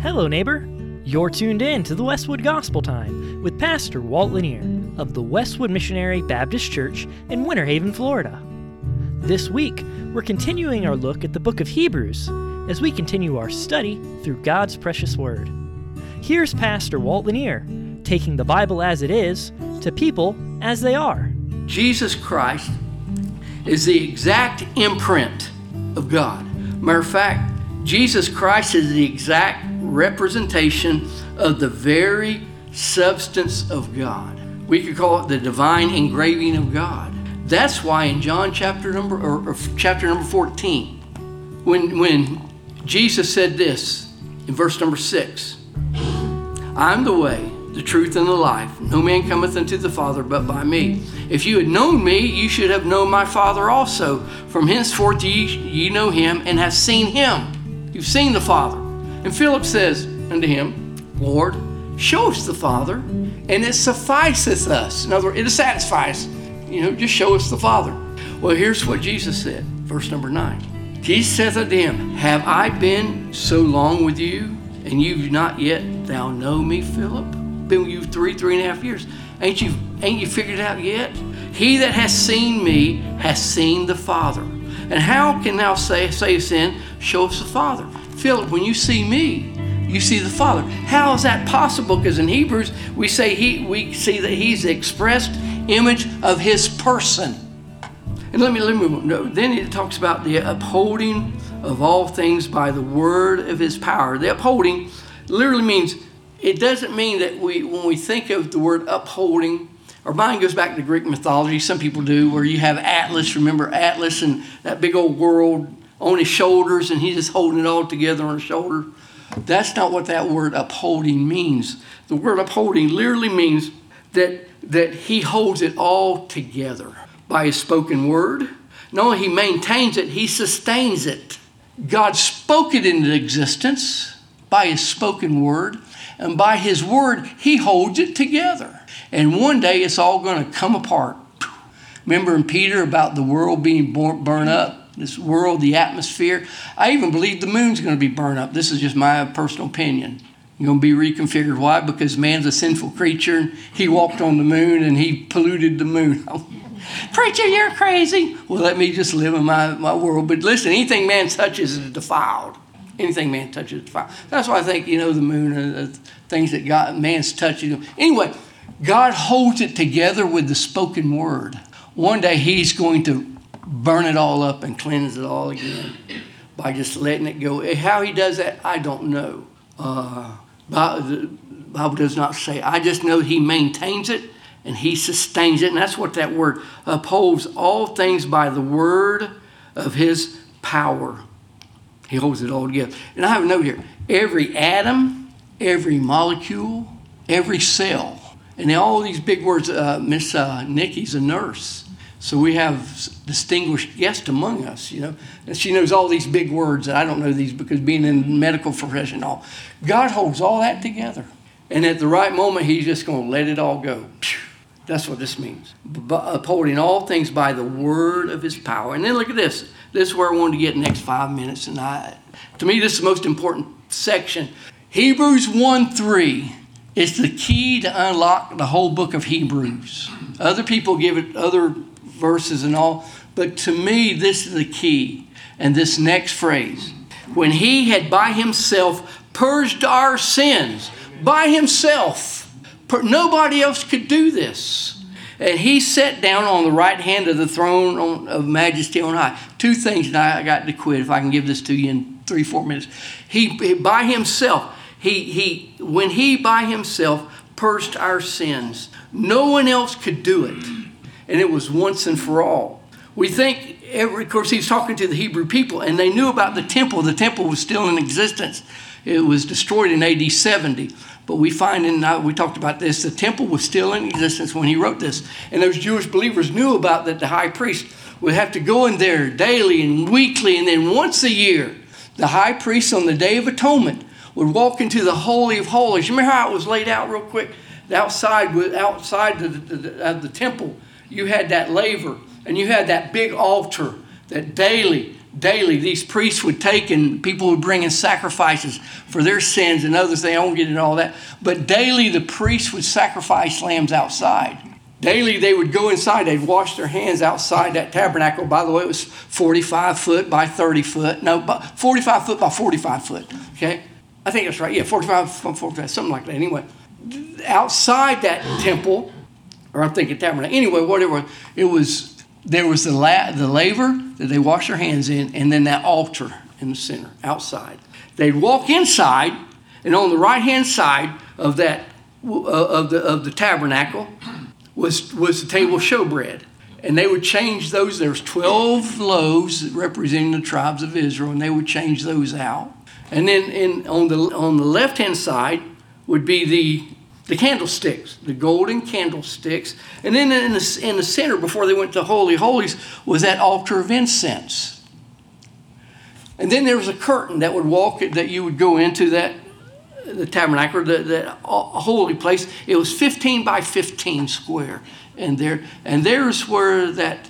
Hello, neighbor. You're tuned in to the Westwood Gospel Time with Pastor Walt Lanier of the Westwood Missionary Baptist Church in Winter Haven, Florida. This week, we're continuing our look at the book of Hebrews as we continue our study through God's precious Word. Here's Pastor Walt Lanier taking the Bible as it is to people as they are. Jesus Christ is the exact imprint of God. Matter of fact, Jesus Christ is the exact representation of the very substance of God. We could call it the divine engraving of God. That's why in John chapter number 14, when Jesus said this in verse number 6, I'm the way, the truth, and the life. No man cometh unto the Father but by me. If you had known me, you should have known my Father also. From henceforth ye know him and have seen him. You've seen the Father. And Philip says unto him, Lord, show us the Father, and it sufficeth us. In other words, it satisfies. Just show us the Father. Well, here's what Jesus said, verse number 9. Jesus saith unto him, have I been so long with you, and you've not yet thou know me, Philip? Been with you 3.5 years. Ain't you figured it out yet? He that has seen me has seen the Father. And how can thou say sin, show us the Father? Philip, when you see me, you see the Father. How is that possible? Because in Hebrews, we see that he's the expressed image of his person. And let me move on. No, then it talks about the upholding of all things by the word of his power. The upholding literally means, it doesn't mean that when we think of the word upholding, our mind goes back to Greek mythology. Some people do, where you have Atlas. Remember Atlas and that big old world on his shoulders, and he's just holding it all together on his shoulder. That's not what that word upholding means. The word upholding literally means that he holds it all together by his spoken word. Not only he maintains it, he sustains it. God spoke it into existence by his spoken word, and by his word, he holds it together. And one day it's all going to come apart. Remember in Peter about the world being burned up? This world, the atmosphere. I even believe the moon's going to be burned up. This is just my personal opinion. It's going to be reconfigured. Why? Because man's a sinful creature. And he walked on the moon and he polluted the moon. Preacher, you're crazy. Well, let me just live in my world. But listen, anything man touches is defiled. Anything man touches is defiled. That's why I think, the moon, things that man's touching. Anyway, God holds it together with the spoken word. One day he's going to burn it all up and cleanse it all again by just letting it go. How he does that, I don't know. The Bible does not say. I just know he maintains it and he sustains it. And that's what that word upholds all things by the word of his power. He holds it all together. And I have a note here. Every atom, every molecule, every cell. And all these big words, Miss Nikki's a nurse. So we have distinguished guests among us, And she knows all these big words. And I don't know these because being in the medical profession and all. God holds all that together. And at the right moment, he's just going to let it all go. That's what this means. Upholding all things by the word of his power. And then look at this. This is where I wanted to get the next 5 minutes. And to me, this is the most important section. Hebrews 1:3 is the key to unlock the whole book of Hebrews. Other people give it other verses and all, but to me, this is the key. And this next phrase, when he had by himself purged our sins, by himself, nobody else could do this. And he sat down on the right hand of the throne of majesty on high. Two things, and I got to quit if I can give this to you in 3-4 minutes. He by himself, when he by himself purged our sins, no one else could do it. And it was once and for all. We think, of course, he's talking to the Hebrew people, and they knew about the temple. The temple was still in existence. It was destroyed in AD 70. But we find, we talked about this, the temple was still in existence when he wrote this. And those Jewish believers knew about that the high priest would have to go in there daily and weekly, and then once a year, the high priest on the Day of Atonement would walk into the Holy of Holies. You remember how it was laid out real quick? Outside the temple, you had that laver, and you had that big altar that daily daily these priests would take, and people would bring in sacrifices for their sins and others. They don't get into all that. But daily the priests would sacrifice lambs outside. Daily they would go inside. They'd wash their hands outside that tabernacle. By the way, it was 45 foot by 30 foot. No, 45 foot by 45 foot. Okay? I think that's right. Yeah, 45 by 45, something like that. Anyway, outside that temple, or I'm thinking tabernacle. Anyway, whatever, there was the laver that they wash their hands in, and then that altar in the center, outside. They'd walk inside, and on the right-hand side of that of the tabernacle was the table of showbread. And they would change those. There was 12 loaves representing the tribes of Israel, and they would change those out. And then on the left-hand side would be the candlesticks, the golden candlesticks. And then in the center, before they went to Holy Holies, was that altar of incense. And then there was a curtain that you would go into the tabernacle, that holy place. It was 15 by 15 square. And there's where that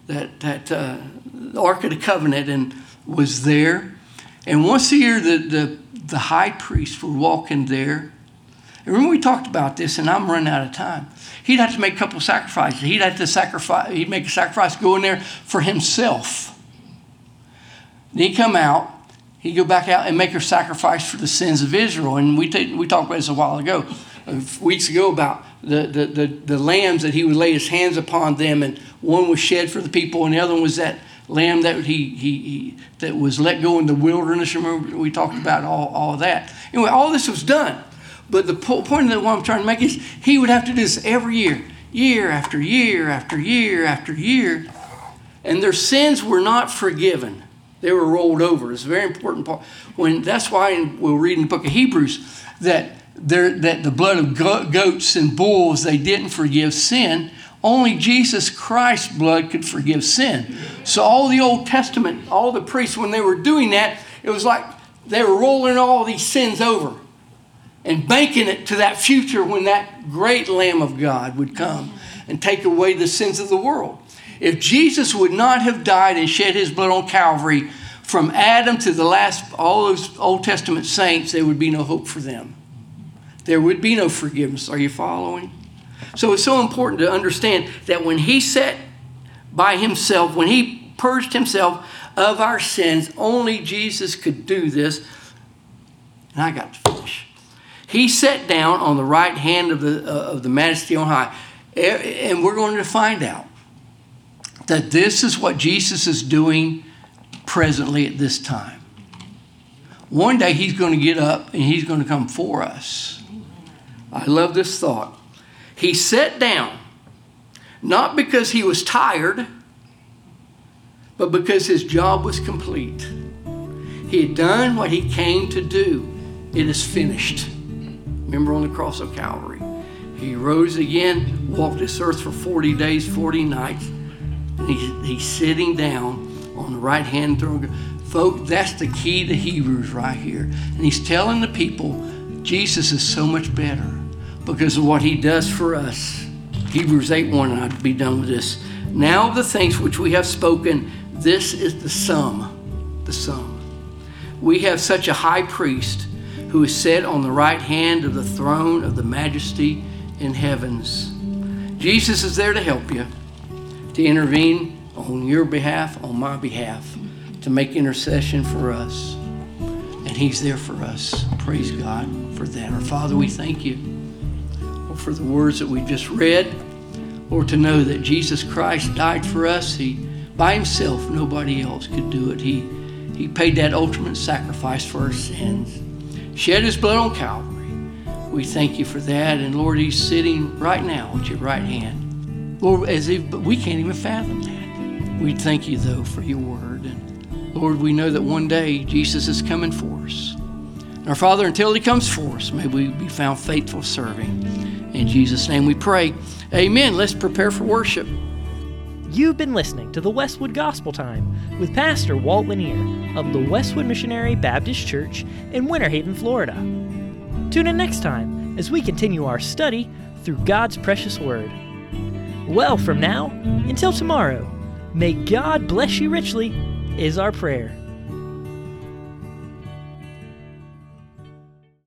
Ark of the Covenant was there. And once a year, the high priest would walk in there. And remember, we talked about this, and I'm running out of time. He'd have to make a couple of sacrifices. He'd make a sacrifice, go in there for himself. Then he'd come out. He'd go back out and make a sacrifice for the sins of Israel. And we talked about this a while ago, weeks ago, about the lambs that he would lay his hands upon them, and one was shed for the people, and the other one was that lamb that that was let go in the wilderness. Remember, we talked about all of that. Anyway, all this was done. But the point of what I'm trying to make is he would have to do this every year, year after year after year after year. And their sins were not forgiven. They were rolled over. It's a very important part. That's why we'll read in the book of Hebrews that the blood of goats and bulls, they didn't forgive sin. Only Jesus Christ's blood could forgive sin. So all the Old Testament, all the priests, when they were doing that, it was like they were rolling all these sins over and banking it to that future when that great Lamb of God would come and take away the sins of the world. If Jesus would not have died and shed his blood on Calvary, from Adam to the last, all those Old Testament saints, there would be no hope for them. There would be no forgiveness. Are you following? So it's so important to understand that when he sat by himself, when he purged himself of our sins, only Jesus could do this. And I got to finish. He sat down on the right hand of the Majesty on high. And we're going to find out that this is what Jesus is doing presently at this time. One day he's going to get up and he's going to come for us. I love this thought. He sat down, not because he was tired, but because his job was complete. He had done what he came to do. It is finished. Remember, on the cross of Calvary, he rose again, walked this earth for 40 days, 40 nights, and he's sitting down on the right-hand throne. Folks, that's the key to Hebrews right here. And he's telling the people, Jesus is so much better because of what he does for us. Hebrews 8:1, and I'd be done with this. Now of the things which we have spoken, this is the sum. The sum. We have such a high priest who is set on the right hand of the throne of the Majesty in heavens. Jesus is there to help you, to intervene on your behalf, on my behalf, to make intercession for us. And he's there for us. Praise God for that. Our Father, we thank you for the words that we just read, or to know that Jesus Christ died for us. He, by himself, nobody else could do it. He paid that ultimate sacrifice for our sins. Shed his blood on Calvary. We thank you for that. And Lord, he's sitting right now at your right hand. Lord, but we can't even fathom that. We thank you, though, for your word. And Lord, we know that one day Jesus is coming for us. And our Father, until he comes for us, may we be found faithful serving. In Jesus' name we pray. Amen. Let's prepare for worship. You've been listening to the Westwood Gospel Time with Pastor Walt Lanier of the Westwood Missionary Baptist Church in Winter Haven, Florida. Tune in next time as we continue our study through God's precious Word. Well, from now until tomorrow, may God bless you richly is our prayer.